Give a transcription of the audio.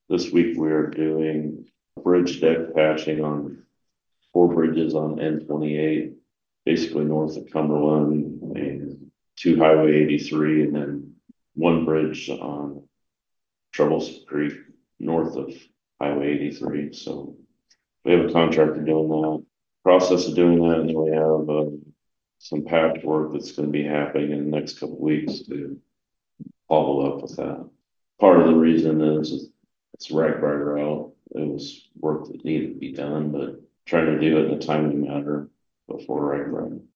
This week we're doing bridge deck patching on 4 bridges on N28, basically north of Cumberland, and 2 Highway 83, and then one bridge on Troubles Creek north of Highway 83. So we have a contractor doing that, process of doing that, and then we have some patchwork that's going to be happening in the next couple of weeks to follow up with that. Part of the reason is it's right out. It was work that needed to be done, but trying to do it in a timely manner before right.